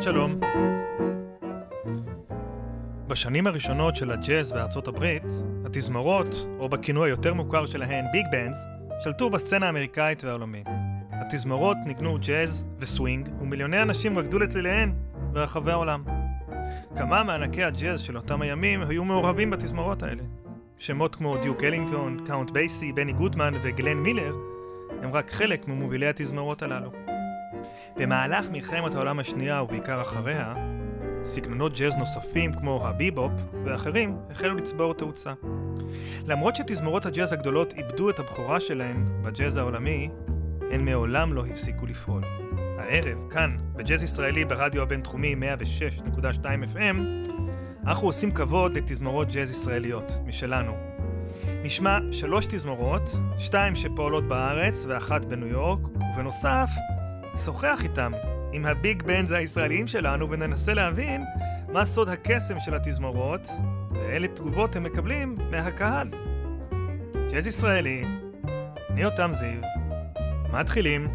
שלום. בשנים הראשונות של הג'אז בארצות הברית, התזמורות, או בכינוי היותר מוכר שלהן ביג בנדס, שלטו בסצנה האמריקאית והעולמית. התזמורות ניגנו ג'אז וסווינג, ומיליוני אנשים רקדו לצליליהן ברחבי העולם. כמה מענקי הג'אז של אותם הימים היו מעורבים בתזמורות האלה. שמות כמו דיוק אלינגטון, קאונט בייסי, בני גודמן וגלן מילר הם רק חלק ממובילי התזמורות הללו. במהלך מלחמת העולם השנייה ובעיקר אחריה, סגנונות ג'אז נוספים כמו הביבופ ואחרים החלו לצבור תאוצה. למרות שתזמורות הג'אז הגדולות איבדו את הבכורה שלהן בג'אז העולמי, הן מעולם לא הפסיקו לפעול. הערב, כאן, בג'אז ישראלי ברדיו הבינתחומי 106.2 FM, אנחנו עושים כבוד לתזמורות ג'אז ישראליות משלנו. נשמע 3 תזמורות, 2 שפועלות בארץ ואחת בניו יורק, ובנוסף, נשוחח איתם עם הביג בנדס הישראליים שלנו וננסה להבין מה סוד הקסם של התזמורות ואילו תגובות הם מקבלים מהקהל. ג'אז ישראלי, אני יותם זיו, מתחילים.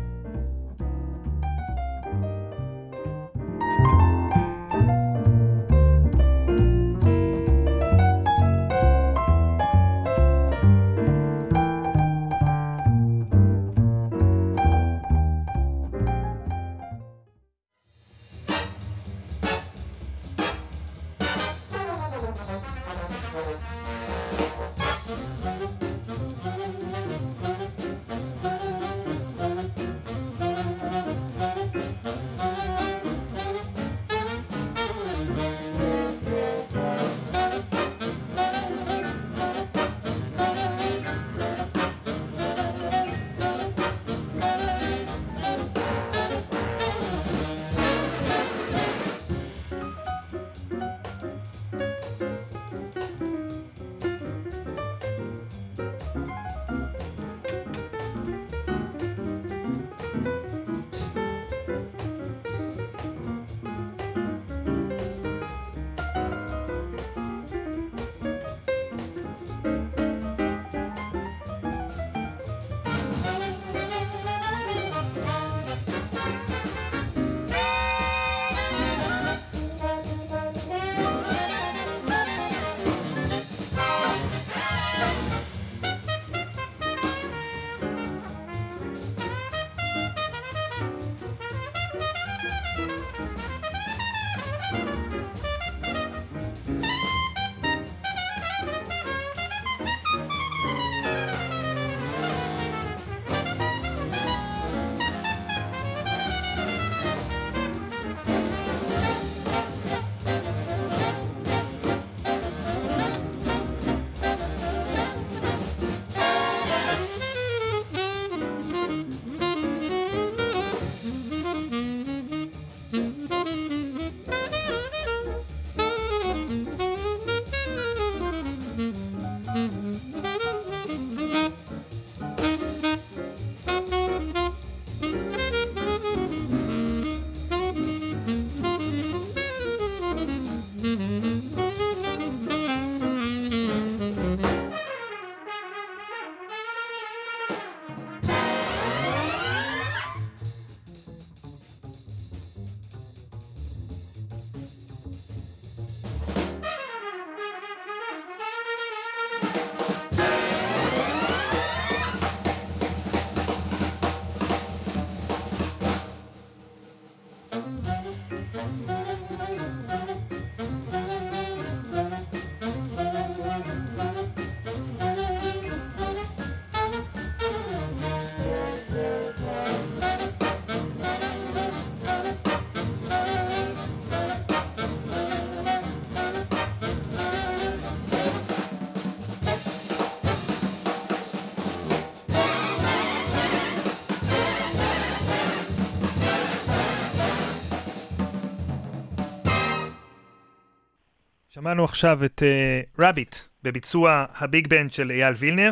שמענו עכשיו את רביט בביצוע הביג בנד של אייל וילנר,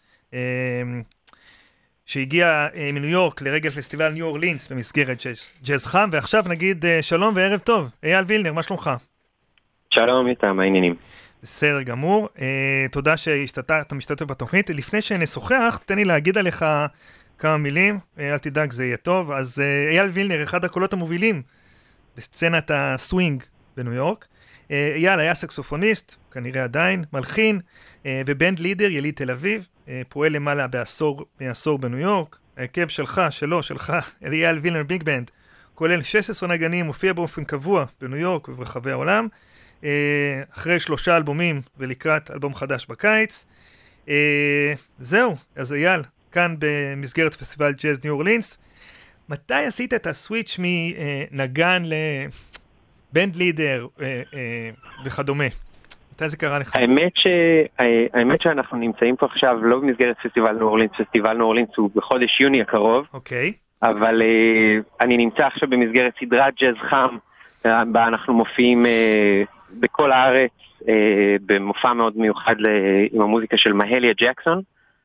שהגיע מניו יורק לרגל פסטיבל ניו אורלינס במסגרת ג'אז חם, ועכשיו נגיד שלום וערב טוב. אייל וילנר, מה שלומך? שלום איתם, העניינים. בסדר גמור, תודה שאתה משתתף בתוכנית. לפני שנשוחח, תן לי להגיד עליך כמה מילים, אל תדאג, זה יהיה טוב. אז אייל וילנר, אחד הקולות המובילים בסצנת הסווינג בניו יורק. אייל היה סקסופוניסט, כנראה עדיין, מלחין, ובנד לידר, יליד תל אביב, פועל למעלה בעשור בניו יורק. ההרכב שלך, אייל וילנר ביג בנד, כולל 16 נגנים, מופיע באופן קבוע בניו יורק וברחבי העולם, אחרי 3 אלבומים ולקראת אלבום חדש בקיץ. זהו, אז אייל, כאן במסגרת פסטיבל ג'אז ניו אורלינס, מתי עשית את הסוויץ' מנגן לבנד לידר וכדומה? מתי זה קרה לך? האמת שאנחנו נמצאים פה עכשיו לא במסגרת פסטיבל ניו אורלינס, פסטיבל ניו אורלינס הוא בחודש יוני הקרוב. אוקיי. אבל אני נמצא עכשיו במסגרת סדרת ג'אז חם, בה אנחנו מופיעים בכל הארץ, במופע מאוד מיוחד עם המוזיקה של מהליה ג'קסון.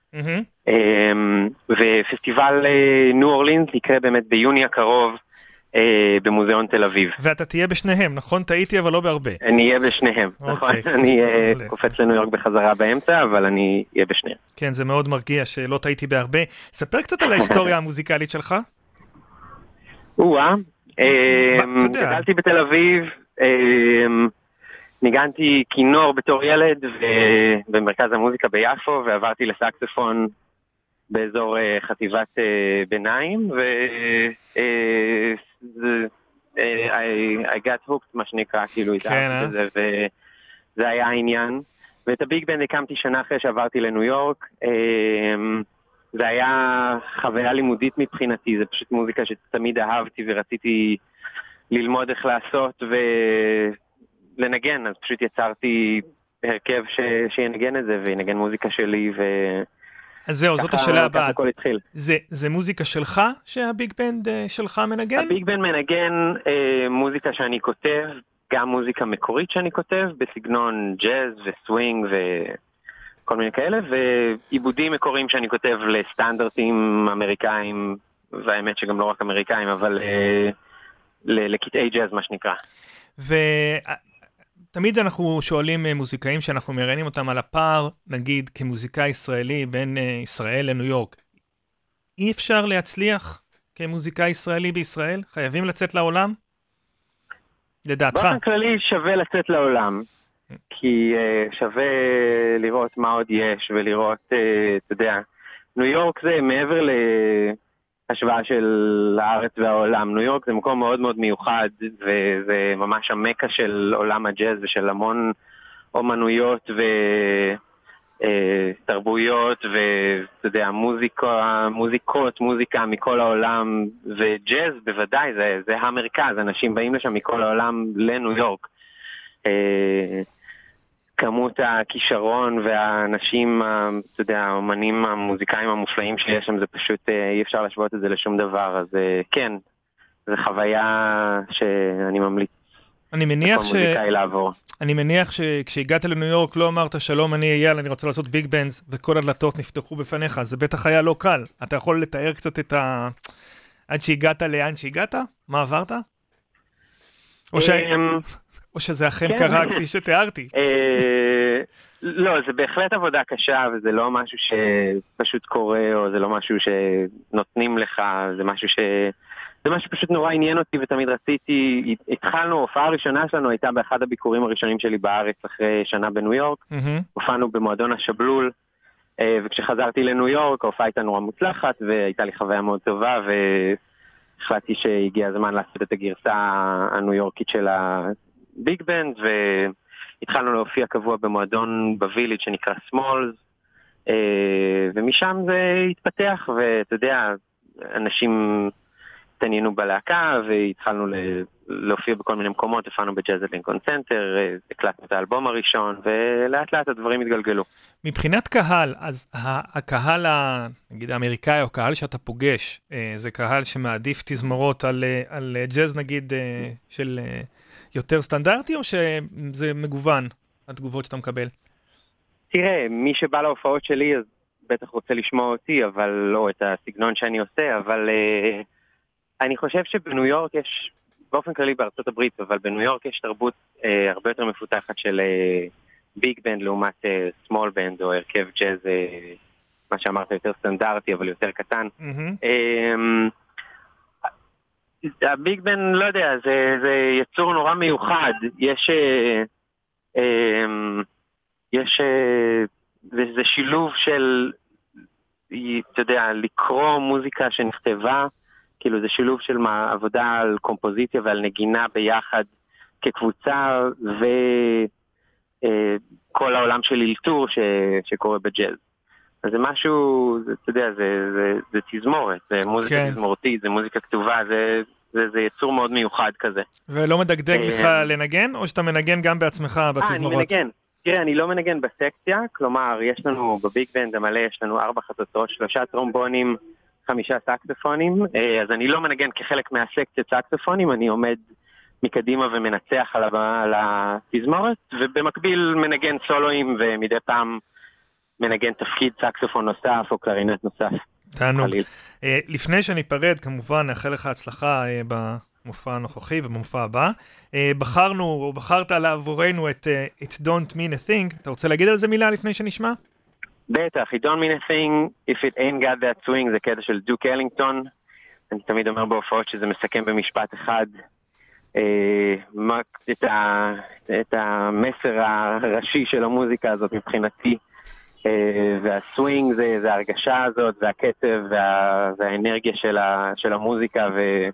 ופסטיבל ניו אורלינס יקרה באמת ביוני הקרוב במוזיאון תל אביב. ואתה תהיה בשניהם, נכון? טעיתי אבל לא בהרבה. אני אהיה בשניהם, נכון? אני קופץ לניו יורק בחזרה באמצע, אבל אני אהיה בשניהם. כן, זה מאוד מרגיע שלא טעיתי בהרבה. ספר קצת על ההיסטוריה המוזיקלית שלך. גדלתי בתל אביב, ניגנתי כינור בתור ילד במרכז המוזיקה ביפו, ועברתי לסקסופון באזור חטיבת ביניים, I got hooked, מה שנקרא, כאילו התאהבתי בזה, וזה היה העניין. ואת הביג בנד הקמתי שנה אחרי שעברתי לניו יורק. זה היה חוויה לימודית מבחינתי, זה פשוט מוזיקה שתמיד אהבתי ורציתי ללמוד איך לעשות ולנגן, אז פשוט יצרתי הרכב שינגן את זה, וינגן מוזיקה שלי, אז זהו, זאת השאלה הבאה. הכל התחיל. זה מוזיקה שלך שהביג בנד שלך מנגן? הביג בנד מנגן מוזיקה שאני כותב, גם מוזיקה מקורית שאני כותב, בסגנון ג'אז וסווינג וכל מיני כאלה, ועיבודים מקוריים שאני כותב לסטנדרטים אמריקאים, והאמת שגם לא רק אמריקאים, אבל לקטעי ג'אז מה שנקרא. תמיד אנחנו שואלים מוזיקאים שאנחנו מראיינים אותם על הפער, נגיד כמוזיקאי ישראלי בין ישראל לניו יורק. אי אפשר להצליח כמוזיקאי ישראלי בישראל? חייבים לצאת לעולם? לדעתך? באופן כללי שווה לצאת לעולם, כי שווה לראות מה עוד יש, ולראות, אתה יודע, ניו יורק זה מעבר להשוואה של הארץ והעולם. ניו יורק זה מקום מאוד מאוד מיוחד, וזה ממש המקה של עולם הג'אז וג'אז המון אומנויות ותרבויות, ואתה יודע, מוזיקה מכל העולם, וג'אז בוודאי, זה המרכז, אנשים באים לשם מכל העולם לניו יורק. כמות הכישרון והאנשים, אתה יודע, האומנים המוזיקאים המופלאים שיש שם, זה פשוט אי אפשר להשוות את זה לשום דבר, אז כן, זו חוויה שאני ממליץ. אני מניח שכשהגעת לניו יורק לא אמרת שלום, אני אייל, אני רוצה לעשות ביג בנדס, וכל הדלתות נפתחו בפניך, זה בטח היה לא קל. אתה יכול לתאר קצת עד שהגעת לאן שהגעת? מה עברת? או שזה אכן קרה כפי שתיארתי? לא, זה בהחלט עבודה קשה, וזה לא משהו שפשוט קורה, או זה לא משהו שנותנים לך, זה משהו פשוט נורא עניין אותי ותמיד רציתי. התחלנו, ההופעה הראשונה שלנו הייתה באחד הביקורים הראשונים שלי בארץ אחרי שנה בניו יורק. הופענו במועדון השבלול, וכשחזרתי לניו יורק ההופעה הייתה נורא מוצלחת, והייתה לי חוויה מאוד טובה, והחלטתי שהגיע הזמן לעשות את הגרסה הניו יורקית של הביג בנד, והתחלנו להופיע קבוע במועדון בוויליג' שנקרא סמולס, ומשם זה התפתח, ואתה יודע, אנשים התעניינו בלהקה, והתחלנו להופיע בכל מיני מקומות, הופענו בג'אז את לינקולן סנטר, הקלטנו את האלבום הראשון, ולאט לאט הדברים התגלגלו. מבחינת קהל, אז הקהל, נגיד האמריקאי, או קהל שאתה פוגש, זה קהל שמעדיף תזמורות על ג'אז נגיד של יותר סטנדרטי, או שזה מגוון, התגובות שאתה מקבל? תראה, מי שבא להופעות שלי, אז בטח רוצה לשמוע אותי, אבל לא את הסגנון שאני עושה, אבל אני חושב שבניו יורק יש, באופן כללי בארצות הברית, אבל בניו יורק יש תרבות הרבה יותר מפותחת של ביג בנד לעומת סמול בנד, או הרכב ג'אז, מה שאמרת יותר סטנדרטי, אבל יותר קטן. הביג בן, לא יודע, זה יצור נורא מיוחד. זה שילוב של, אתה יודע, לקרוא מוזיקה שנכתבה, כאילו זה שילוב של עבודה על קומפוזיציה ועל נגינה ביחד כקבוצה, וכל העולם של אילתור שקורה בג'אז. אז זה משהו, אתה יודע, זה תזמורת, זה מוזיקה תזמורתית, זה מוזיקה כתובה, זה יצור מאוד מיוחד כזה. ולא מדגדג לך לנגן, או שאתה מנגן גם בעצמך בתזמורות? אני מנגן. תראה, אני לא מנגן בסקציה, כלומר, יש לנו בביג בנד המלא, יש לנו 4 חצוצרות, 3 טרומבונים, 5 סקסופונים, אז אני לא מנגן כחלק מהסקציית סקסופונים, אני עומד מקדימה ומנצח על התזמורת, ובמקביל מנגן סולואים, ומדי פעם מנגן תפקיד סקסופון נוסף או קלרינט נוסף. תענוג. לפני שאני פרד, כמובן, נאחל לך הצלחה במופע הנוכחי ובמופע הבא. בחרת לעבורנו את It Don't Mean a Thing. אתה רוצה להגיד על זה מילה לפני שנשמע? בטח, It Don't Mean a Thing, If It Ain't Got That Swing, זה קטע של דוק אלינגטון. אני תמיד אומר בהופעות שזה מסכם במשפט אחד. את המסר הראשי של המוזיקה הזאת מבחינתי. והסווינג זה ההרגשה הזאת, והקצב והאנרגיה של המוזיקה,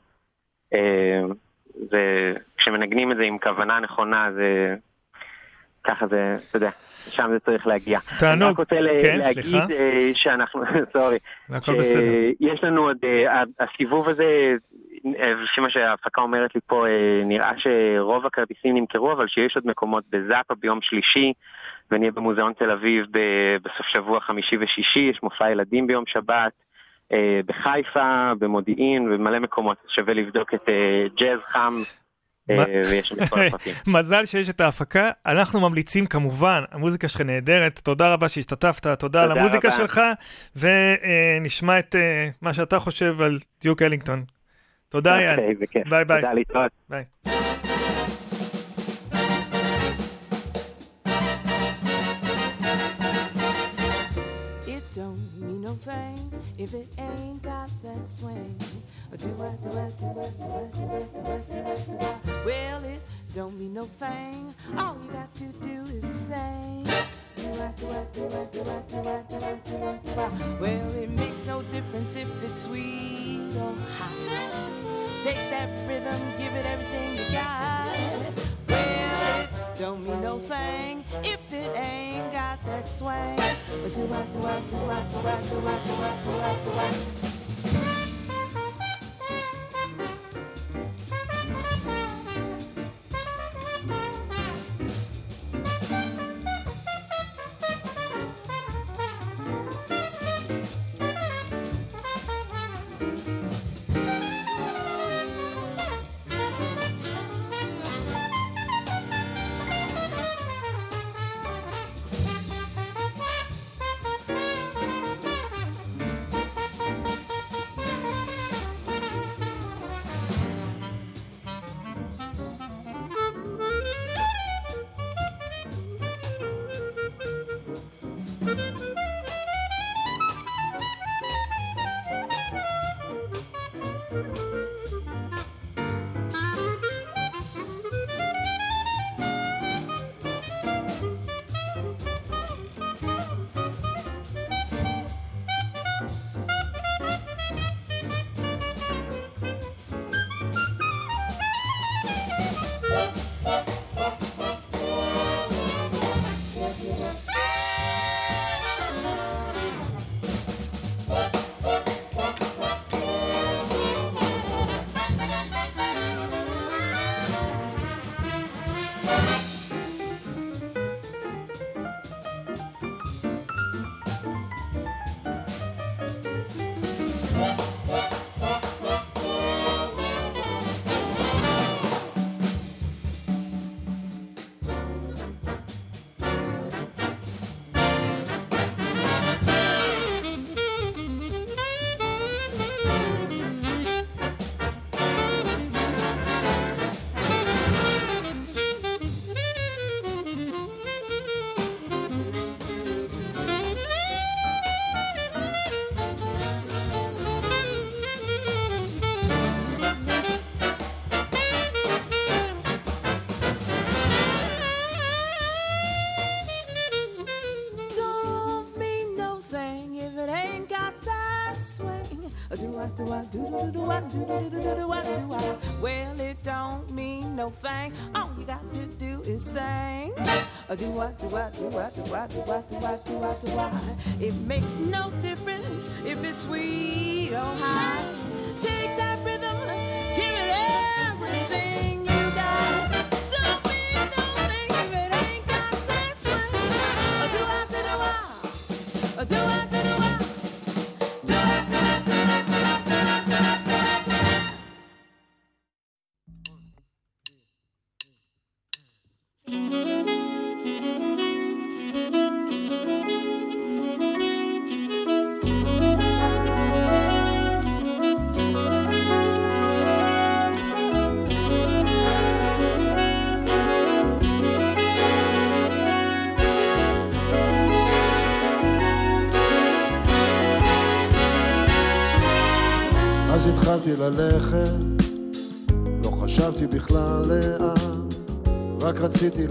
וכשמנגנים את זה עם כוונה נכונה, זה ככה זה, אתה יודע, שם זה צריך להגיע. תענוג, אני רק רוצה להגיד שאנחנו, סורי, שיש לנו עוד, הסיבוב הזה, לפי מה שההפקה אומרת לי פה, נראה שרוב הכרטיסים נמכרו, אבל שיש עוד מקומות בזאפה ביום שלישי, ונהיה במוזיאון תל אביב בסוף שבוע חמישי ושישי, יש מופע ילדים ביום שבת, בחיפה, במודיעין, ומלא מקומות, שווה לבדוק את ג'אז חם, ויש שם כל הפרטים. מזל שיש את ההפקה, אנחנו ממליצים כמובן, המוזיקה שלך נהדרת, תודה רבה שהשתתפת, תודה על המוזיקה שלך, ונשמע את מה שאתה חושב על דיוק אלינגטון. תודה יאן, ביי ביי. תודה להתראות. ביי. If it ain't got that swing, well, it don't mean no thing. All you got to do is sing. Well, it makes no difference if it's sweet or hot. Take that rhythm, give it everything you got. Well, it don't mean no thing if it ain't got that swing. Well, it don't mean no thing. All you got to do is sing. It makes no difference if it's sweet or high. Take that rhythm, give it everything you got. Don't be no thing if it ain't got that swing. אז התחלתי ללכת, לא חשבתי בכלל לאן, רק רציתי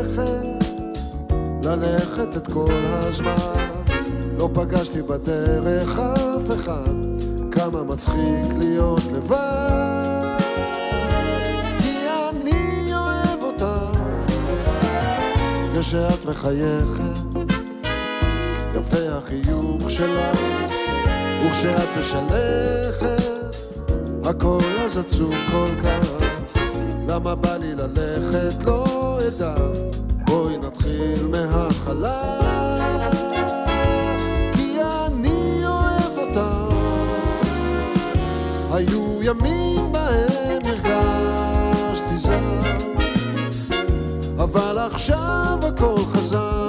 ללכת את כל הזמן. לא פגשתי בדרך אף אחד, כמה מצחיק להיות לבד, כי אני אוהב אותה. כשאת מחייכת, יפה החיוך שלך, וכשאת משלכת, הכל אז עצוב כל כך. למה בא לי ללכת לא אדע, בואי נתחיל מההתחלה, כי אני אוהב אותה. היו ימים בהם הרגשתי זר, אבל עכשיו הכל חזר.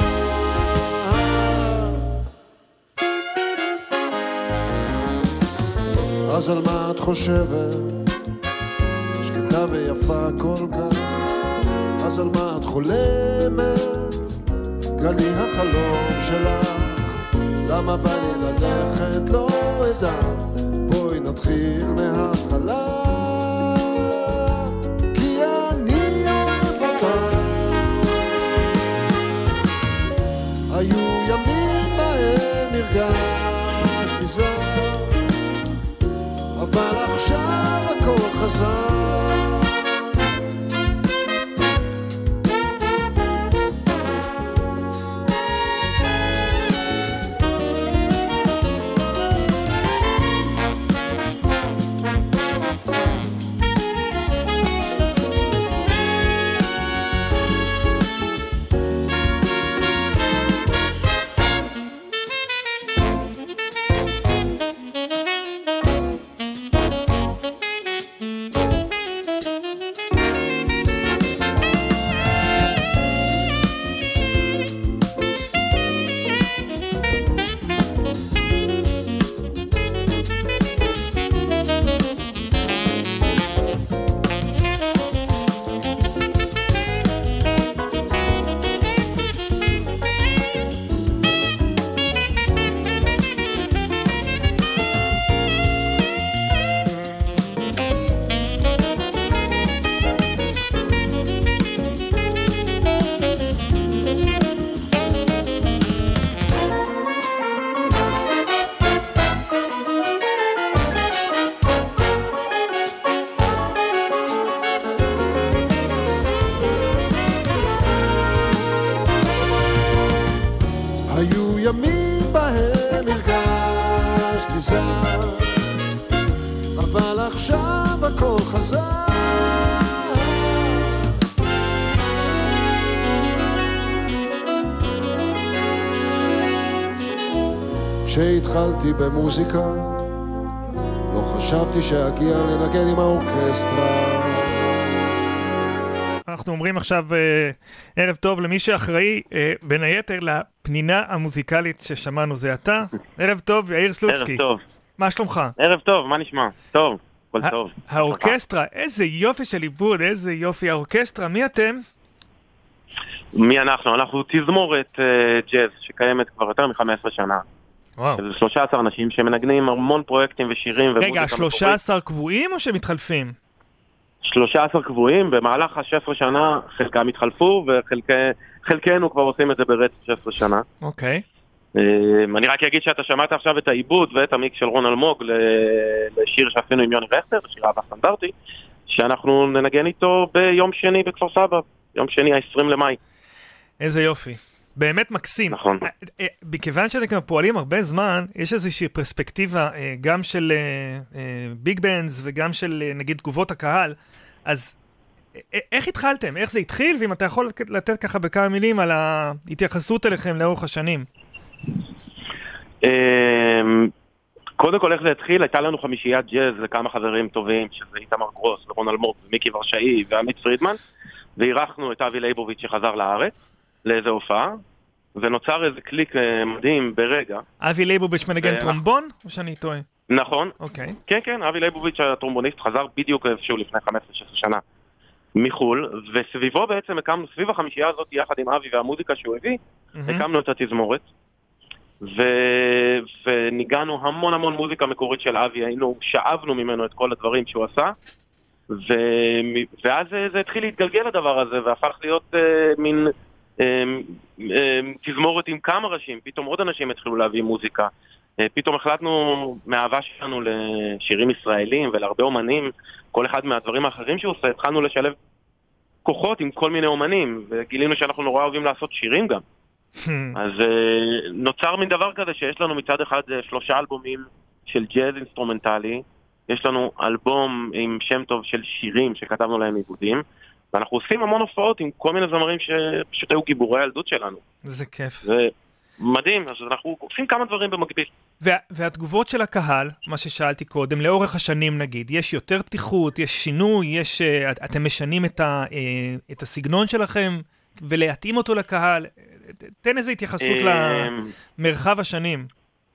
אז על מה את חושבת? שקטה ויפה כל כך. אז על מה את חולמת? גלי החלום שלך. למה בא לי ללכת? לא אדע. בואי נתחיל מההתחלה, כי אני אוהב אותה. היו ימים בהם הרגשתי זר, אבל עכשיו הכל חזר. היו ימים בהם הרגשתי זר, אבל עכשיו הכל חזר. כשהתחלתי במוזיקה לא חשבתי שאגיע לנגן עם האורקסטרה. אנחנו אומרים עכשיו ערב טוב למי שאחראי בין היתר לפנינה המוזיקלית ששמענו זה אתה. ערב טוב, יאיר סלוצקי. ערב טוב. מה שלומך? ערב טוב, מה נשמע? טוב, כל טוב. האורקסטרה, איזה יופי של עיבוד, איזה יופי האורקסטרה. מי אתם? מי אנחנו? אנחנו תזמורת ג'אז שקיימת כבר יותר מ-15 שנה. וואו. 13 אנשים שמנגנים המון פרויקטים ושירים. רגע, 13 קבועים או שמתחלפים? 13 קבועים, במהלך ה-16 שנה חלקם התחלפו, וחלקנו כבר עושים את זה ברצף 16 שנה. אוקיי. אני רק אגיד שאתה שמעת עכשיו את העיבוד ואת המיקס של רון אלמוג לשיר שעשינו עם יוני רכטר, לשיר אהבה סטנדרטי, שאנחנו ננגן איתו ביום שני בכפר סבא, יום שני ה-20 למאי. איזה יופי. באמת מקסים. נכון. בכיוון שאתם פועלים הרבה זמן, יש איזושהי פרספקטיבה גם של ביג בנדס וגם של נגיד תגובות הקהל, אז איך התחלתם? איך זה התחיל? ואם אתה יכול לתת ככה בכמה מילים על ההתייחסות אליכם לאורך השנים. קודם כל איך זה התחיל, הייתה לנו חמישיית ג'אז וכמה חברים טובים, שזה איתמר גרוס ורון אלמוג ומיקי ורשאי ועמית פרידמן, ואירחנו את אבי לייבוביץ' שחזר לארץ לאיזה הופעה, ונוצר איזה קליק מדהים ברגע. אבי לייבוביץ' מנגן טרומבון או שאני טועה? נכון. אוקיי. כן, אבי לייבוביץ' הטרומבוניסט חזר בדיוק איפשהו לפני 15-16 שנה מחול, וסביבו בעצם הקמנו, סביב החמישייה הזאת יחד עם אבי והמוזיקה שהוא הביא, הקמנו את התזמורת, וניגענו המון מוזיקה מקורית של אבי, שאבנו ממנו את כל הדברים שהוא עשה, ואז זה התחיל להתגלגל הדבר הזה, והפך להיות מין תזמורת עם כמה ראשים, פתאום עוד אנשים התחילו להביא מוזיקה, פתאום החלטנו מהאהבה שלנו לשירים ישראלים ולהרבה אומנים, כל אחד מהדברים האחרים שהוא עושה, התחלנו לשלב כוחות עם כל מיני אומנים, וגילינו שאנחנו נורא אוהבים לעשות שירים גם. אז נוצר מן דבר כזה שיש לנו מצד אחד 3 אלבומים של ג'אז אינסטרומנטלי, יש לנו אלבום עם שם טוב של שירים שכתבנו להם עיבודים, ואנחנו עושים המון הופעות עם כל מיני זמרים שפשוט היו גיבורי הילדות שלנו. זה כיף. זה מדהים, אז אנחנו עושים כמה דברים במקביל. והתגובות של הקהל, מה ששאלתי קודם, לאורך השנים נגיד, יש יותר פתיחות, יש שינוי, אתם משנים את הסגנון שלכם ולהתאים אותו לקהל. תן איזו התייחסות למרחב השנים.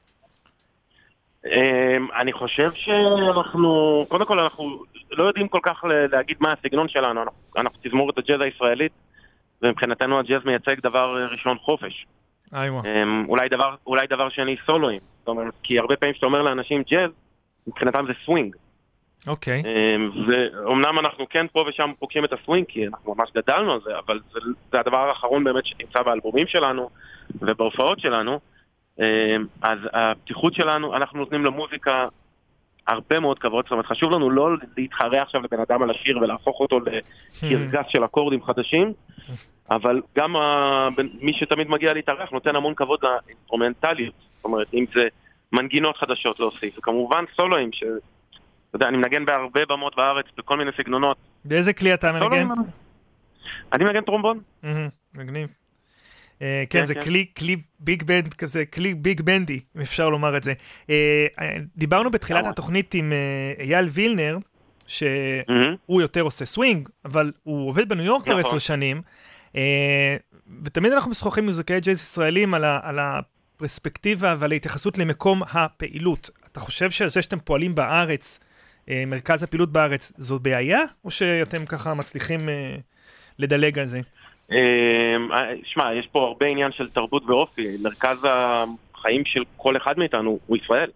אני חושב שאנחנו, קודם כל אנחנו לא יודעים כל כך להגיד מה הסגנון שלנו, אנחנו תזמורת הג'אז הישראלית, ומבחינתנו הג'אז מייצג דבר ראשון חופש. אולי דבר שני סולואים, זאת אומרת, כי הרבה פעמים שאתה אומר לאנשים ג'אז, מבחינתם זה סווינג. אוקיי. ואומנם אנחנו כן פה ושם פוגשים את הסווינג, כי אנחנו ממש גדלנו על זה, אבל זה הדבר האחרון באמת שנמצא באלבומים שלנו ובהופעות שלנו. אז הפתיחות שלנו, אנחנו נותנים למוזיקה הרבה מאוד כבוד, זאת אומרת, חשוב לנו לא להתחרה עכשיו לבן אדם על השיר ולהפוך אותו לקרגס של אקורדים חדשים, אבל גם מי שתמיד מגיע להתארח נותן המון כבוד לאינסטרומנטליות, זאת אומרת, אם זה מנגינות חדשות להוסיף, וכמובן סולואים, אתה יודע, אני מנגן בהרבה במות בארץ, בכל מיני סגנונות. באיזה כלי אתה מנגן? אני מנגן טרומבון. מגניב. כן, זה כלי ביג בנד כזה, כלי ביג בנדי, אם אפשר לומר את זה. דיברנו בתחילת התוכנית עם אייל וילנר, שהוא יותר עושה סווינג, אבל הוא עובד בניו יורק כבר 10 שנים, ותמיד אנחנו משוחחים מוזיקאי ג'אז ישראלים על הפרספקטיבה ועל ההתייחסות למקום הפעילות. אתה חושב שזה שאתם פועלים בארץ, מרכז הפעילות בארץ, זו בעיה? או שאתם ככה מצליחים לדלג על זה? שמע, יש פה הרבה עניין של תרבות ואופי. מרכז החיים של כל אחד מאיתנו הוא ישראל.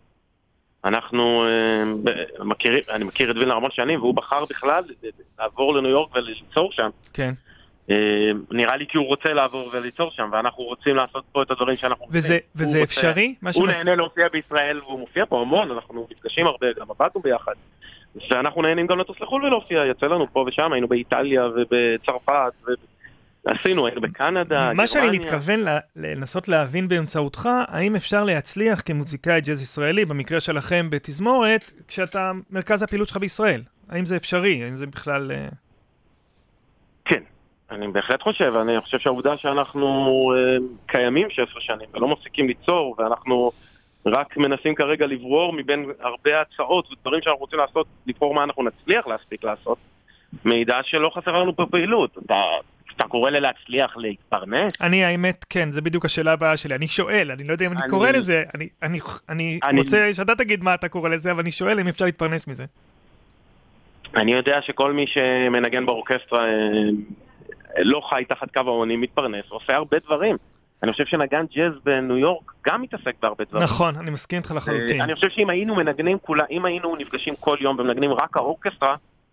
אני מכיר את וילנר המון שנים, והוא בחר בכלל לעבור לניו יורק וליצור שם. כן. נראה לי כי הוא רוצה לעבור וליצור שם, ואנחנו רוצים לעשות פה את הדברים שאנחנו רוצים. וזה אפשרי? הוא נהנה להופיע בישראל, והוא מופיע פה המון, אנחנו מתקשים הרבה, גם עבדנו ביחד. ואנחנו נהנים גם לטוס לחול ולהופיע, יצא לנו פה ושם, היינו באיטליה ובצרפת, עשינו, היינו בקנדה, מה שאני מתכוון לנסות להבין באמצעותך, האם אפשר להצליח כמוזיקאי ג'אז ישראלי, במקרה שלכם בתזמורת, כשאתה מרכז הפעילות שלך בישראל? האם זה אפשרי? האם זה בכלל... כן, אני בהחלט חושב. אני חושב שהעובדה שאנחנו קיימים 16 שנים, ולא מפסיקים ליצור, ואנחנו רק מנסים כרגע לברור מבין הרבה הצעות ודברים שאנחנו רוצים לעשות, לבחור מה אנחנו נצליח להספיק לעשות, מידע שלא חסר לנו פה פעילות. אתה קורא להצליח להתפרנס? האמת, כן, זה בדיוק השאלה הבאה שלי. אני שואל, אני לא יודע אם אני קורא לזה, אני רוצה שאתה תגיד מה אתה קורא לזה, אבל אני שואל אם אפשר להתפרנס מזה. אני יודע שכל מי שמנגן באורקסטרה לא חי תחת קו העוני, מתפרנס, עושה הרבה דברים. אני חושב שנגן ג'אז בניו יורק גם מתעסק בהרבה דברים. נכון, אני מסכים איתך לחלוטין. אני חושב שאם היינו מנגנים אם היינו נפגשים כל יום ומנגנים רק האורקסטרה,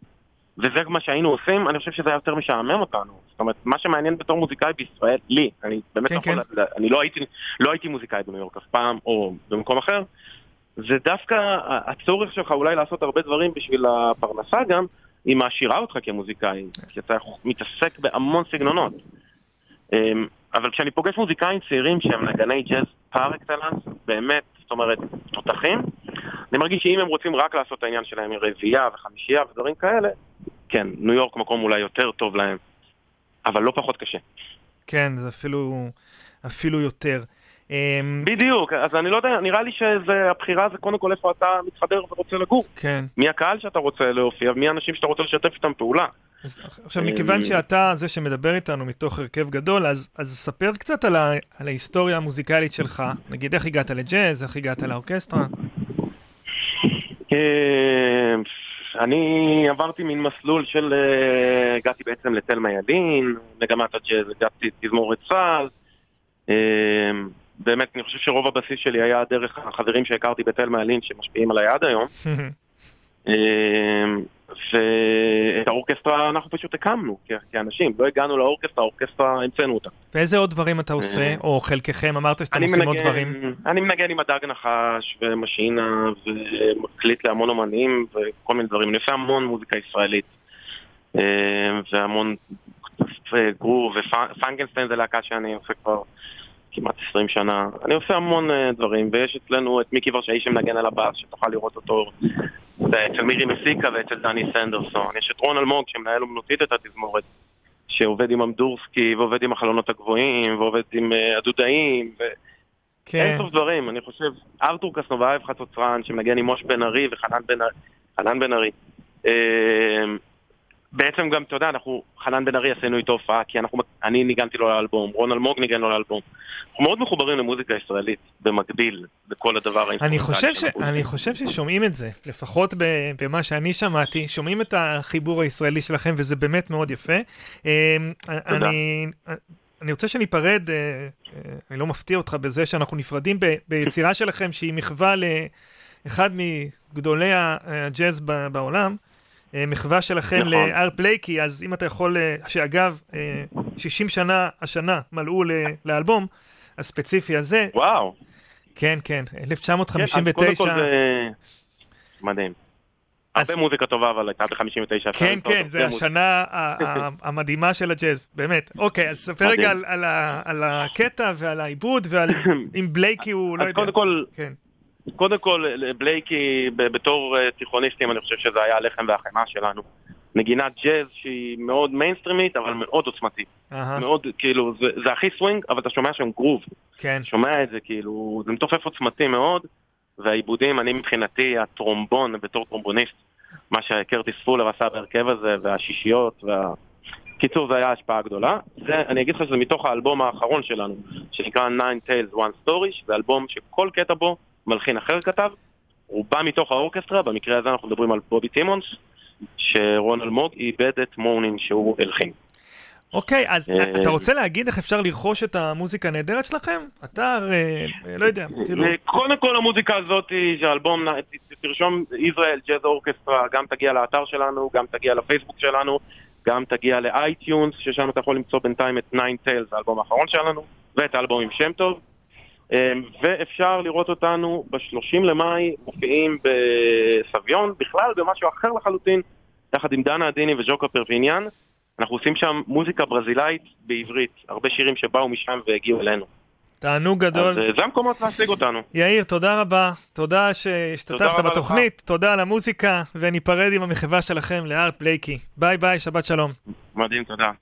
וזה מה שהיינו עושים, אני חושב שזה היה יותר משעמם אותנו. זאת אומרת, מה שמעניין בתור מוזיקאי בישראל, לי, אני באמת אני לא הייתי מוזיקאי בניו יורק אף פעם, או במקום אחר, זה דווקא הצורך שלך אולי לעשות הרבה דברים בשביל הפרנסה גם, היא מעשירה אותך כמוזיקאי, כי אתה מתעסק בהמון סגנונות. אבל כשאני פוגש מוזיקאים צעירים שהם נגני ג'אז פאר אקסלנס, באמת, זאת אומרת, תותחים, אני מרגיש שאם הם רוצים רק לעשות את העניין שלהם עם רביעייה וחמישייה ודברים כאלה, כן, ניו יורק מקום אולי יותר טוב להם, אבל לא פחות קשה. כן, זה אפילו יותר. בדיוק, אז אני לא יודע, נראה לי שהבחירה זה קודם כל איפה אתה מתחבר ורוצה לגור. כן. מי הקהל שאתה רוצה להופיע, מי האנשים שאתה רוצה לשתף איתם פעולה. עכשיו, מכיוון שאתה זה שמדבר איתנו מתוך הרכב גדול, אז ספר קצת על ההיסטוריה המוזיקלית שלך. נגיד, איך הגעת לג'אז, איך הגעת לאורקסטרה? אני עברתי מן מסלול של, הגעתי בעצם לתלמה ילין, מגמת הג'אז, הגעתי תזמורת צה"ל, באמת אני חושב שרוב הבסיס שלי היה דרך החברים שהכרתי בתלמה ילין שמשפיעים עליי עד היום, ואת האורקסטרה אנחנו פשוט הקמנו כאנשים, לא הגענו לאורקסטרה, האורקסטרה המצאנו אותה. ואיזה עוד דברים אתה עושה, או חלקכם, אמרת שאתם עושים עוד דברים? אני מנגן עם הדג נחש ומשינה ומקליט להמון אומנים וכל מיני דברים, אני עושה המון מוזיקה ישראלית והמון גרוב ופנקנסטיין זה להקה שאני עושה כבר כמעט 20 שנה, אני עושה המון דברים, ויש אצלנו את מיקי ורשאי שמנגן על הבאס, שתוכל לראות אותו אצל מירי מסיקה ואצל דני סנדרסון. יש את רון אלמוג שמנהל אומנותית את התזמורת, שעובד עם אמדורסקי ועובד עם החלונות הגבוהים ועובד עם הדודאים אין סוף דברים. אני חושב ארתור קסנובייב חצוצרן שמנגן עם מוש בן ארי וחנן בן ארי. בעצם גם, אתה יודע, חנן בן ארי עשינו איתו הופעה, כי אני ניגנתי לו לאלבום, רון אלמוג ניגן לו לאלבום. אנחנו מאוד מחוברים למוזיקה ישראלית, במקביל, בכל הדבר. אני חושב ששומעים את זה, לפחות במה שאני שמעתי, שומעים את החיבור הישראלי שלכם, וזה באמת מאוד יפה. תודה. אני רוצה שניפרד, אני לא מפתיע אותך בזה שאנחנו נפרדים ביצירה שלכם, שהיא מחווה לאחד מגדולי הג'אז בעולם, מחווה שלכם לארט בלייקי, אז אם אתה יכול, שאגב, 60 שנה השנה מלאו לאלבום הספציפי הזה. וואו. כן, 1959. קודם כל זה מדהים. הרבה מוזיקה טובה, אבל הייתה ב-59. כן, זה השנה המדהימה של הג'אז, באמת. אוקיי, אז ספר רגע על הקטע ועל העיבוד, ועל אם בלייקי הוא, לא יודע. קודם כל, בלייקי, בתור תיכוניסטים, אני חושב שזה היה הלחם והחמאה שלנו. נגינת ג'אז שהיא מאוד מיינסטרימית, אבל מאוד עוצמתית. מאוד, כאילו, זה הכי סווינג, אבל אתה שומע שם גרוב. כן. שומע את זה, כאילו, זה מתופף עוצמתי מאוד, והעיבודים, אני מבחינתי, הטרומבון, בתור טרומבוניסט, מה שקרטיס פולר עשה בהרכב הזה, והשישיות, קיצור, זה היה השפעה גדולה. אני אגיד לך שזה מתוך האלבום האחרון שלנו, שנקרא Nine Tales, One Story, שזה אלבום שכל קטע בו מלחין אחר כתב, הוא בא מתוך האורקסטרה, במקרה הזה אנחנו מדברים על בובי טימונס, שרון אלמוג איבד את מורנין שהוא הלחין. אוקיי, אז אתה רוצה להגיד איך אפשר לרכוש את המוזיקה הנהדרת שלכם? אתה לא יודע. קודם כל המוזיקה הזאת, שהאלבום, תרשום ישראל ג'אז אורקסטרה, גם תגיע לאתר שלנו, גם תגיע לפייסבוק שלנו, גם תגיע לאייטיונס, ששם אתה יכול למצוא בינתיים את Nine Tales, האלבום האחרון שלנו, ואת האלבום עם שם טוב. ואפשר לראות אותנו ב-30 למאי מופיעים בסביון, בכלל במשהו אחר לחלוטין, יחד עם דנה עדיני וג'וקה פרוויניאן. אנחנו עושים שם מוזיקה ברזילאית בעברית, הרבה שירים שבאו משם והגיעו אלינו. תענוג גדול. אז זה המקומות להשיג אותנו. יאיר, תודה רבה. תודה שהשתתפת בתוכנית, תודה על המוזיקה, וניפרד עם המחווה שלכם לארט בלייקי. ביי ביי, שבת שלום. מדהים, תודה.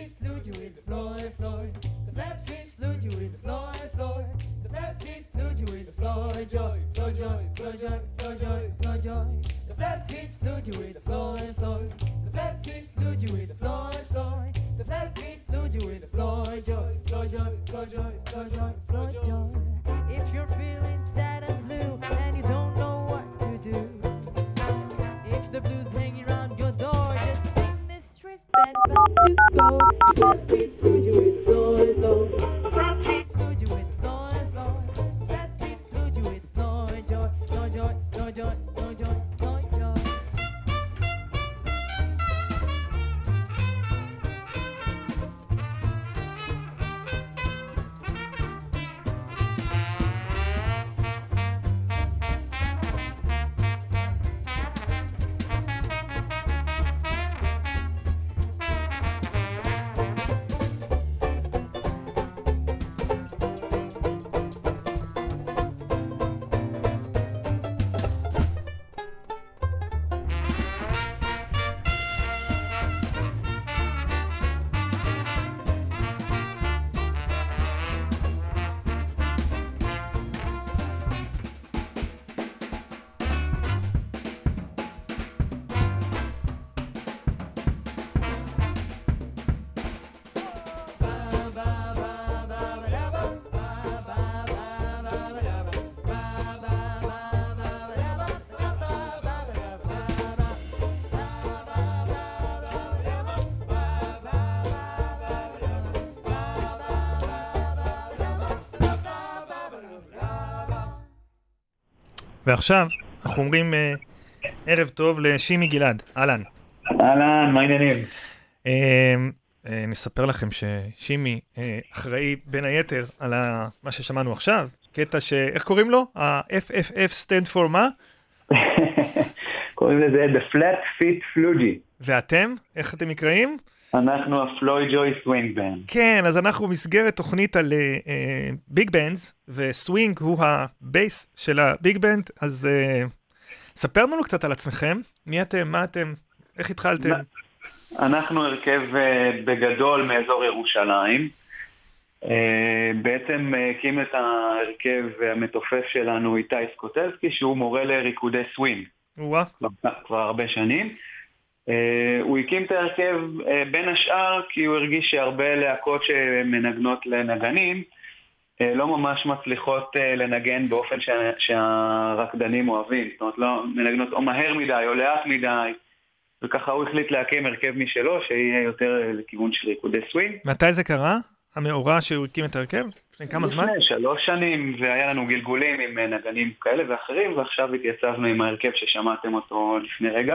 feet flew you with the floor, floor. The flat feet flew you with the floor, floor. The flat feet flew you with the floor, joy, floor, joy, floor, joy, floor, joy, floor, joy. The flat feet flew you with the floor, floor. The flat feet flew you with the floor, floor. The flat feet flew you with the floor, joy, floor, joy, floor, joy, floor, joy, floor, joy. If you're feeling sad and blue and you don't know what to do, if the blues hanging around your door, just sing this strip that's about to go. Flat feet flew you with the floor, floor. Flat feet flew you with the floor, floor. Flat feet flew you with the floor, joy, floor, joy, floor, joy, floor, joy, floor, joy. ועכשיו אנחנו אומרים ערב טוב לשימי גלעד. אהלן. אהלן, מה העניינים? נספר לכם ששימי אחראי בין היתר על מה ששמענו עכשיו, קטע איך קוראים לו? ה-FFF stand for מה? קוראים לזה The Flat Feet Flugy. ואתם? איך אתם נקראים? אנחנו הפלוי ג'וי סווינג בנד. כן, אז אנחנו במסגרת תוכנית על ביג בנדס, וסווינג הוא הבייס של הביג בנד, אז ספר לנו קצת על עצמכם. מי אתם? מה אתם? איך התחלתם? אנחנו הרכב בגדול מאזור ירושלים. בעצם הקים את ההרכב המתופף שלנו איתי סקוטלסקי, שהוא מורה לריקודי סווינג. כבר הרבה שנים. הוא הקים את ההרכב בין השאר כי הוא הרגיש שהרבה להקות שמנגנות לנגנים לא ממש מצליחות לנגן באופן שהרקדנים אוהבים. זאת אומרת, לא מנגנות או מהר מדי או לאט מדי, וככה הוא החליט להקים הרכב משלו שיהיה יותר לכיוון של ריקודי סווינג. מתי זה קרה? המאורע שהוא הקים את ההרכב? לפני כמה זמן? לפני 3 שנים, והיה לנו גלגולים עם נגנים כאלה ואחרים, ועכשיו התייצבנו עם ההרכב ששמעתם אותו לפני רגע.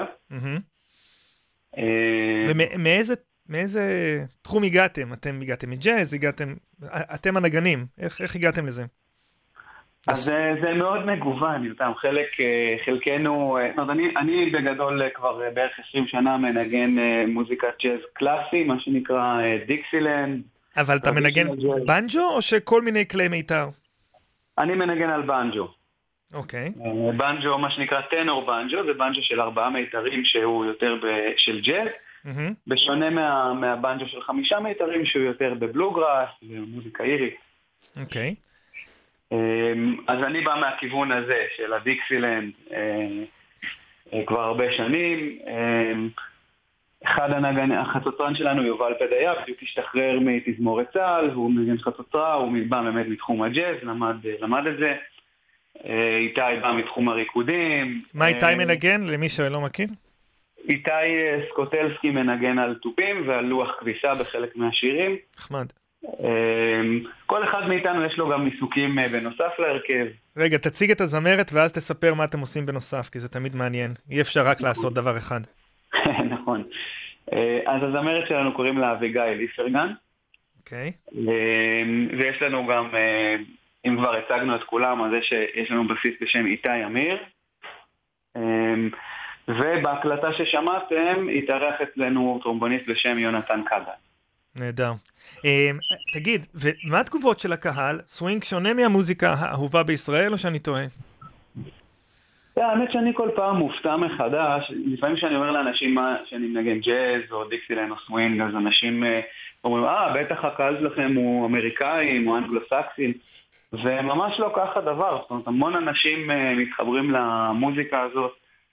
ומאיזה תחום הגעתם? אתם הגעתם מג'אז, אתם הנגנים, איך הגעתם לזה? אז זה מאוד מגוון, חלקנו, אני בגדול כבר בערך 20 שנה מנגן מוזיקת ג'אז קלאסי, מה שנקרא דיקסילנד. אבל אתה מנגן בנג'ו או שכל מיני כלי מיתר? אני מנגן על בנג'ו. אוקיי. בנג'ו, מה שנקרא טנור בנג'ו, זה בנג'ו של 4 מיתרים שהוא יותר של ג'אז, בשונה מהבנג'ו של 5 מיתרים שהוא יותר בבלוגראס ומוזיקה אירית. אוקיי. אז אני בא מהכיוון הזה של הדיקסילנד כבר הרבה שנים. אחד החצוצרן שלנו, יובל פדיה, בדיוק השתחרר מתזמורת צה"ל, הוא מנגן חצוצרה, הוא בא באמת מתחום הג'אז, למד את זה. איתי בא מתחום הריקודים. מה איתי מנגן, למי שלא מכיר? איתי סקוטלסקי מנגן על טופים ועל לוח כביסה בחלק מהשירים. נחמד. כל אחד מאיתנו יש לו גם עיסוקים בנוסף להרכב. רגע, תציג את הזמרת ואז תספר מה אתם עושים בנוסף, כי זה תמיד מעניין. אי אפשר רק לעשות דבר אחד. נכון. אז הזמרת שלנו קוראים לה אביגיל איפרגן. אוקיי. ויש לנו גם, אם כבר הצגנו את כולם, אז יש לנו בסיס בשם איתי אמיר. ובהקלטה ששמעתם התארח אצלנו טרומבוניסט בשם יונתן קאדה. נהדר. תגיד, ומה התגובות של הקהל? סווינג שונה מהמוזיקה האהובה בישראל או שאני טועה? האמת שאני כל פעם מופתע מחדש, לפעמים שאני אומר לאנשים שאני מנגן ג'אז או דיקסילנד או סווינג, אז אנשים אומרים, בטח הקהל שלכם הוא אמריקאים או אנגלוסקסים, וממש לא ככה דבר, זאת אומרת, המון אנשים מתחברים למוזיקה הזאת.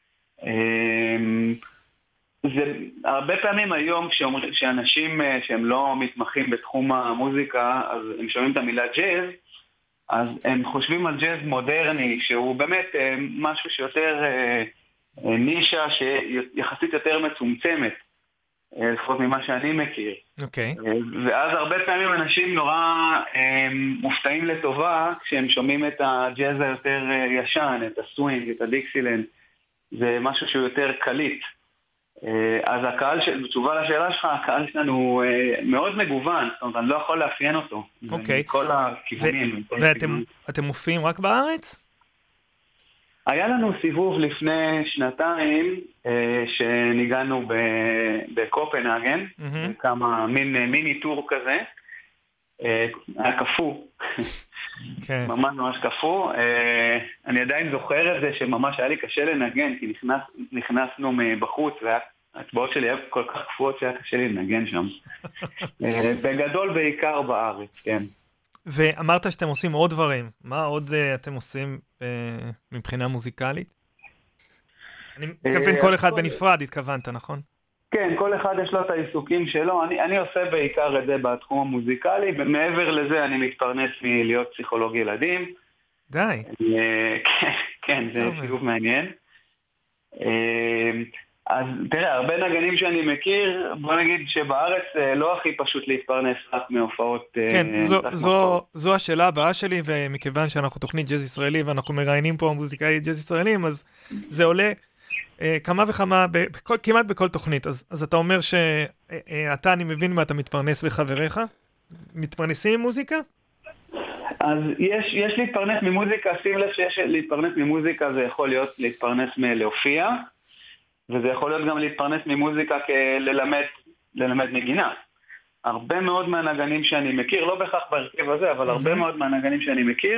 זה הרבה פעמים היום כשאנשים שהם לא מתמחים בתחום המוזיקה, אז הם שומעים את המילה ג'אז, אז הם חושבים על ג'אז מודרני, שהוא באמת משהו שיותר נישה, שיחסית יותר מצומצמת, לפחות ממה שאני מכיר. אוקיי. ואז הרבה פעמים אנשים נורא מופתעים לטובה, כשהם שומעים את הג'אז היותר ישן, את הסווינג, את הדיקסילנד, זה משהו שהוא יותר קליט. אז הקהל, בתשובה לשאלה שלך, הקהל שלנו מאוד מגוון, זאת אומרת, אני לא יכול לאפיין אותו. אוקיי. מכל הכיוונים. ואתם מופיעים רק בארץ? היה לנו סיבוב לפני 2 שניגענו בקופנהגן, כמה מיני טור כזה. היה קפוא, ממש קפוא. אני עדיין זוכר את זה שממש היה לי קשה לנגן, כי נכנסנו מבחוץ וההצבעות שלי היו כל כך קפואות שהיה קשה לי לנגן שם. בגדול בעיקר בארץ, כן. ואמרת שאתם עושים עוד דברים, מה עוד אתם עושים מבחינה מוזיקלית? אני מתכוון כל אחד בנפרד, התכוונת, נכון? כן, כל אחד יש לו את העיסוקים שלו. אני עושה בעיקר את זה בתחום המוזיקלי, ומעבר לזה אני מתפרנס מלהיות פסיכולוג ילדים. די. כן, זה שילוב מעניין. אז תראה, הרבה נגנים שאני מכיר, בוא נגיד שבארץ לא הכי פשוט להתפרנס רק מהופעות. כן, זו השאלה הבאה שלי, ומכיוון שאנחנו תוכנית ג'אז ישראלי, ואנחנו מראיינים פה מוזיקאי ג'אז ישראלים, אז זה עולה כמה וכמה, כמעט בכל תוכנית. אז אתה אומר שאתה, אני מבין מה אתה מתפרנס וחבריך? מתפרנסים ממוזיקה? אז יש להתפרנס ממוזיקה, שים לב שיש להתפרנס ממוזיקה, זה יכול להיות להתפרנס מלהופיע, וזה יכול להיות גם להתפרנס ממוזיקה ללמד נגינה. הרבה מאוד מהנגנים שאני מכיר, לא בהכרח בהרכב הזה, אבל הרבה מאוד מהנגנים שאני מכיר,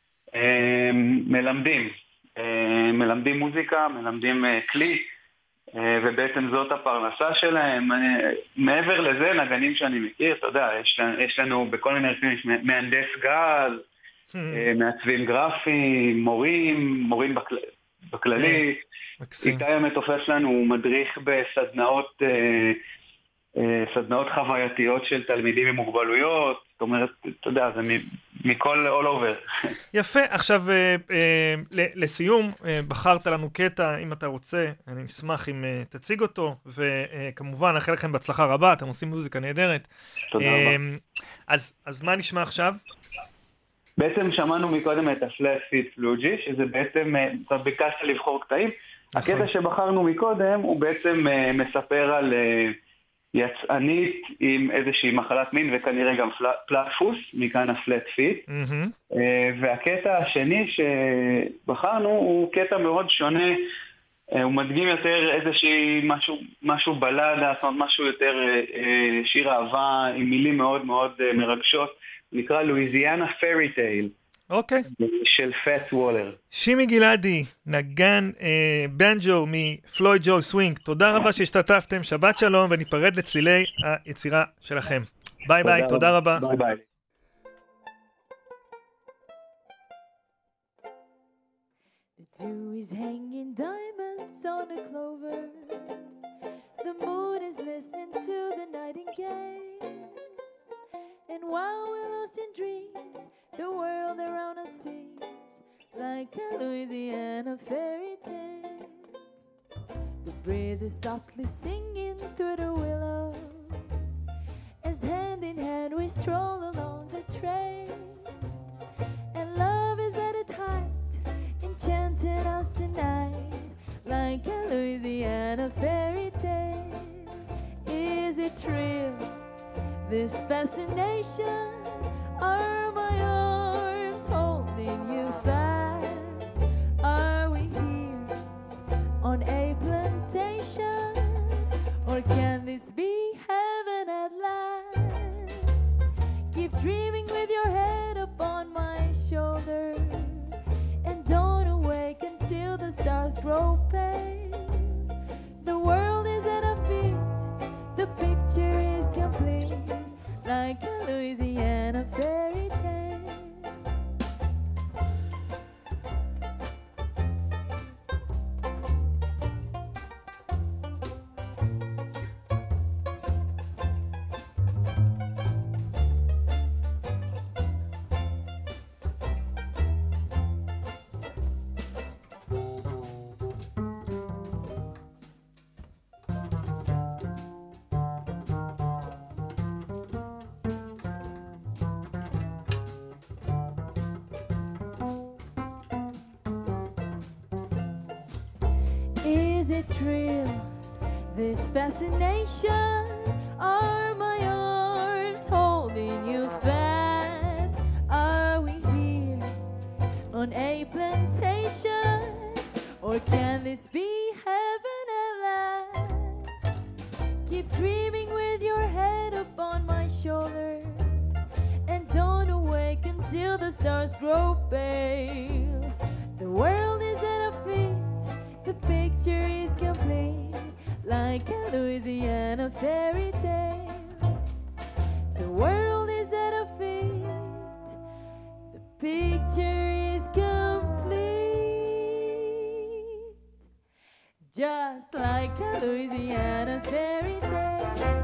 מלמדים מוזיקה, מלמדים כלי, ובעצם זאת הפרנסה שלהם. מעבר לזה, נגנים שאני מכיר, אתה יודע, יש לנו בכל מיני הרכבים, מהנדס גל, מעצבים גרפיים, מורים בכללי. איתי המתופף שלנו הוא מדריך בסדנאות חווייתיות של תלמידים עם מוגבלויות, זאת אומרת, אתה יודע, זה מכל all over. יפה, עכשיו לסיום, בחרת לנו קטע, אם אתה רוצה, אני אשמח אם תציג אותו, וכמובן, נאחל לכם בהצלחה רבה, אתם עושים מוזיקה נהדרת. תודה רבה. אז מה נשמע עכשיו? בעצם שמענו מקודם את הפלאט פיט פלוג'י, שזה בעצם, אתה ביקשת לבחור קטעים. הקטע שבחרנו מקודם הוא בעצם מספר על יצאנית עם איזושהי מחלת מין וכנראה גם פלטפוס, מכאן הפלאט פיט. והקטע השני שבחרנו הוא קטע מאוד שונה, הוא מדגים יותר איזושהי משהו בלדה, זאת אומרת משהו יותר שיר אהבה עם מילים מאוד מאוד מרגשות, נקרא לואיזיאנה פרי טייל. אוקיי. של פאט וולר. שימי גלעדי, נגן בנג'ו מפלויד ג'ו סווינג, תודה רבה שהשתתפתם, שבת שלום, וניפרד לצלילי היצירה שלכם. ביי ביי, תודה רבה. ביי ביי. The dew is hanging diamonds on the clover. The moon is listening to the nightingale. And while we're lost in dreams, the world around us seems like a Louisiana fairy tale. The breeze is softly singing through the willows, as hand in hand we stroll along the trail. And love is at its height, enchanting us tonight, like a Louisiana fairy tale. Is it real, this fascination? Are my arms holding you fast? Are we here on a plantation? Or can this be heaven at last? Keep dreaming with your head upon my shoulder, and don't awake until the stars grow pale. The world is at a beat, the picture is complete, like a Louisiana fairy tale. Is it real, this fascination? Are my arms holding you fast? Are we here on a plantation? Or can this be heaven at last? Keep dreaming with your head upon my shoulder, and don't awake until the stars grow pale. The world is at a feet, the picture is complete, like a Louisiana fairy tale. The world is at a feet, the picture is complete, just like a Louisiana fairy tale.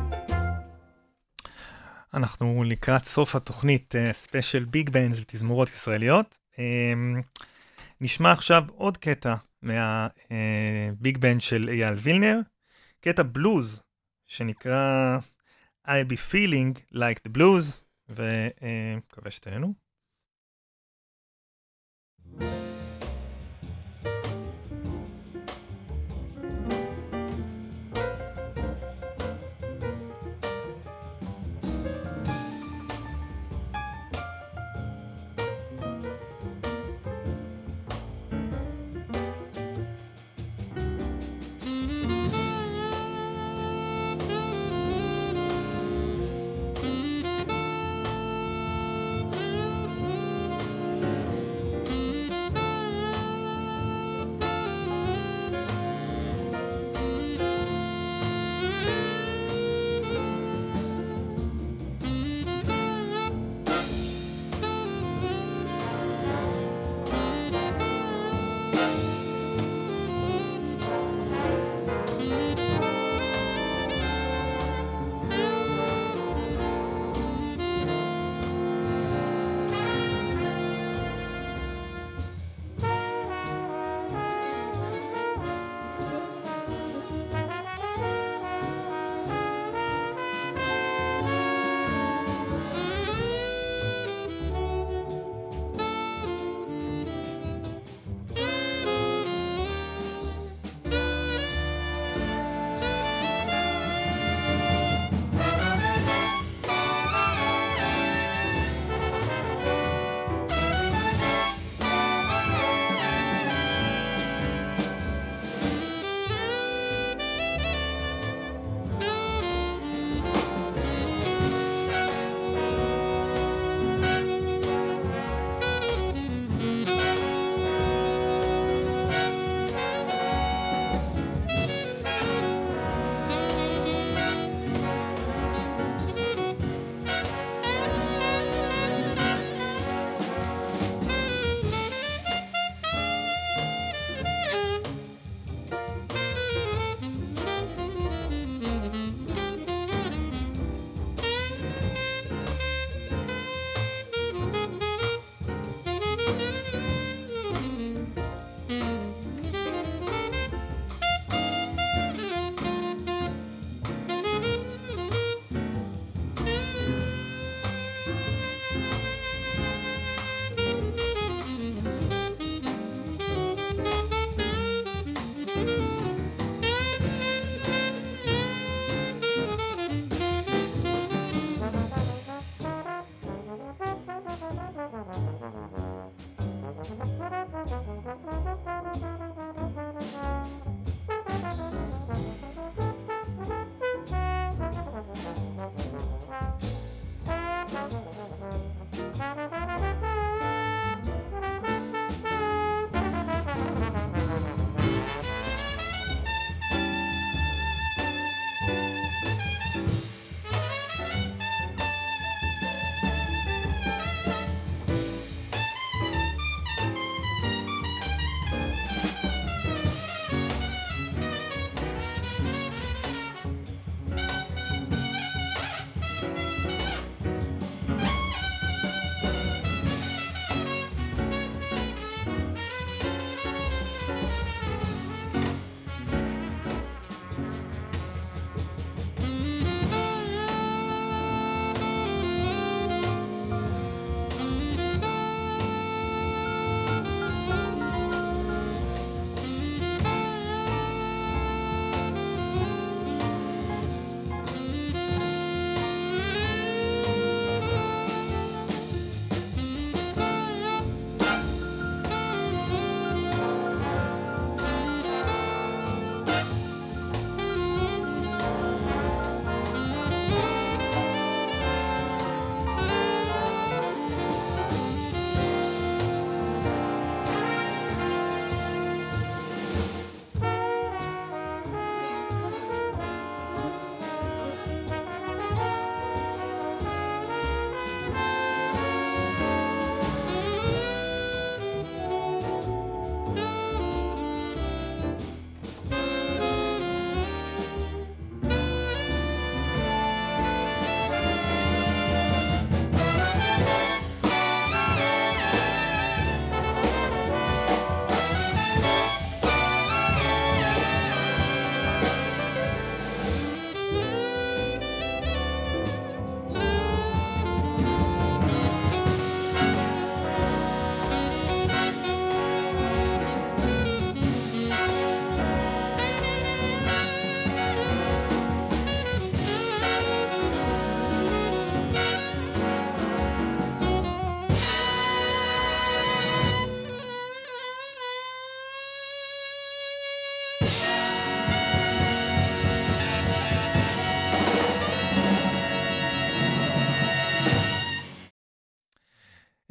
אנחנו לקראת סוף התוכנית ספיישל ביג בנדס לתזמורות ישראליות. נשמע עכשיו עוד קטע מהביג בנד של אייל וילנר, קטע בלוז שנקרא I be feeling like the blues, ומקווה שתהנו.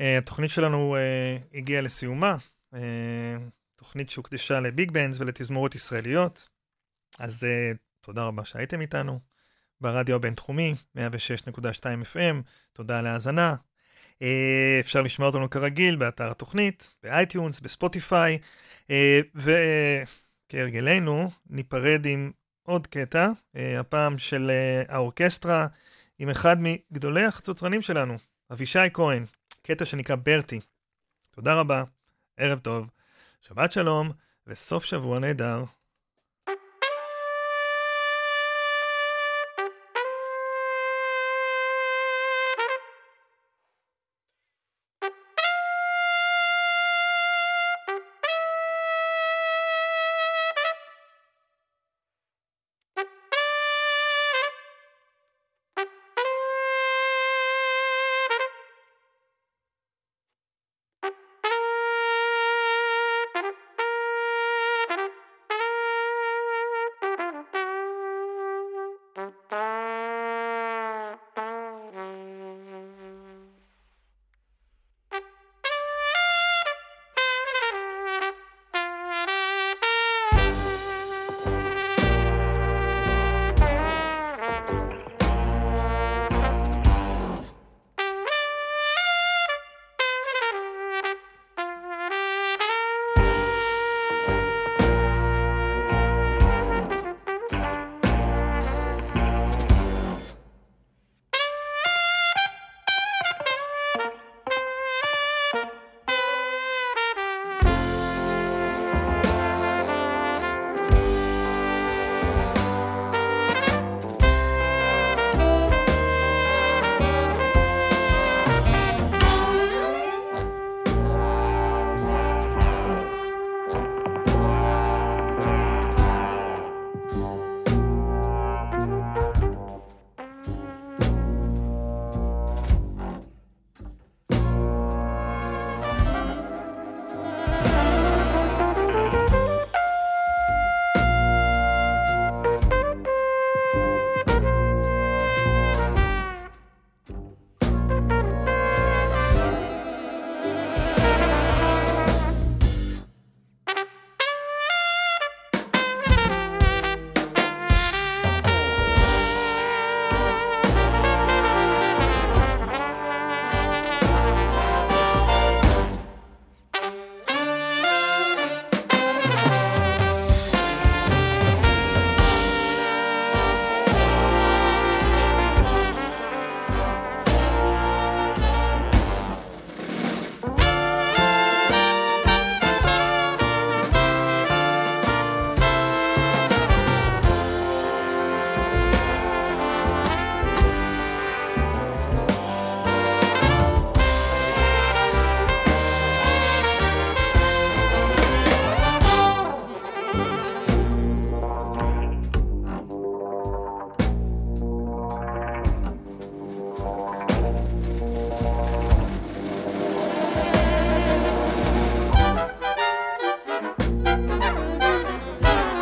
התוכנית שלנו הגיעה לסיומה, תוכנית שהוקדשה לביג בנדס ולתזמורות ישראליות, אז תודה רבה שהייתם איתנו, ברדיו הבינתחומי, 106.2 FM, תודה על ההאזנה, אפשר לשמוע אותנו כרגיל באתר התוכנית, באייטיונס, בספוטיפיי, וכהרגלנו ניפרד עם עוד קטע, הפעם של האורקסטרה, עם אחד מגדולי החצוצרנים שלנו, אבישי כהן, קטע שנקרא ברטי. תודה רבה, ערב טוב, שבת שלום וסוף שבוע נהדר.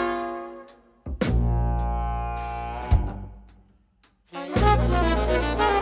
Thank you.